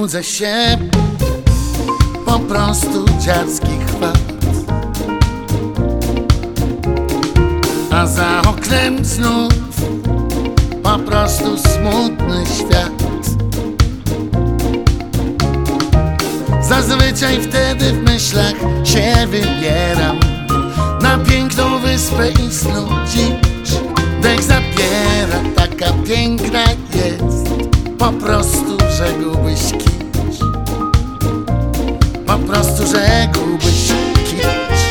budzę się, po prostu dziarski chwat, a za oknem znów po prostu smutny świat. Zazwyczaj wtedy w myślach się wybieram na piękną wyspę i snudzić. Dech zabiera, taka piękna jest, po prostu rzekłbyś kicz. Po prostu rzekłbyś kicz.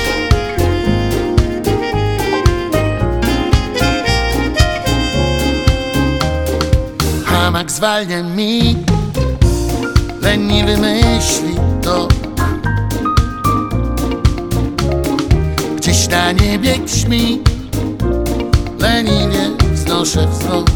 Hamak zwalnia mi, leniwy myśli to. Gdzieś na niebie ćmi, leniwie wznoszę wzrok.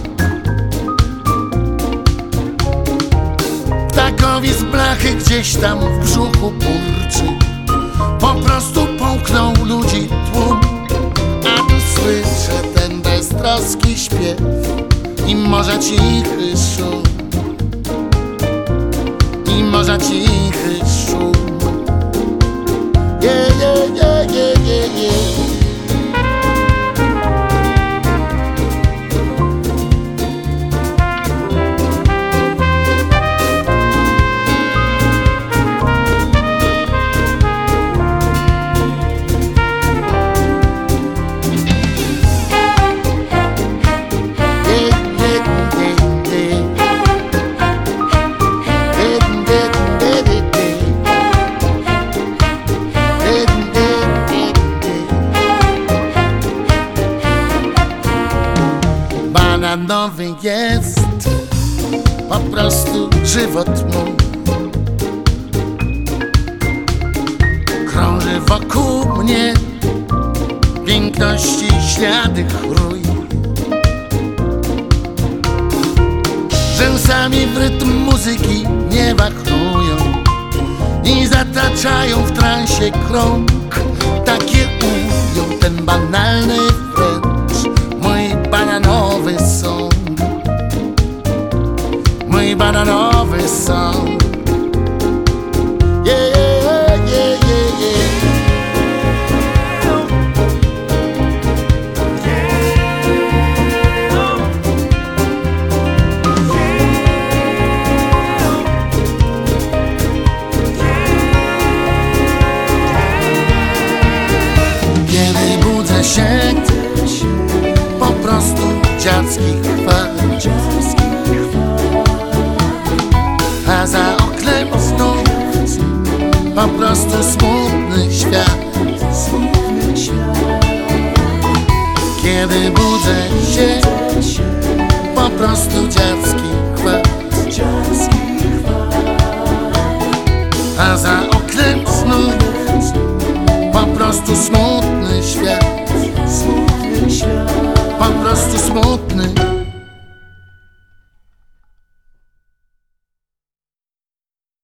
Ptakowi z blachy gdzieś tam w brzuchu burczy, po prostu połknął ludzi tłum. A tu słyszę ten beztroski śpiew i morza cichy szum, i morza cichy szum. Yeah, yeah, yeah, yeah, yeah, yeah. Bananowy jest po prostu żywot mój. Krąży wokół mnie piękności ślady chrój. Rzęsami w rytm muzyki nie wachrują i zataczają w transie krąg. Takie ujął ten banalny wręcz mój bananowy song, mój bananowy song. Yeah, yeah, yeah, yeah, yeah. Kiedy budzę się, po prostu dziarski chwat, a za oknem znów po prostu smutny świat. Kiedy budzę się, po prostu dziarski chwat, a za oknem znów po prostu smutny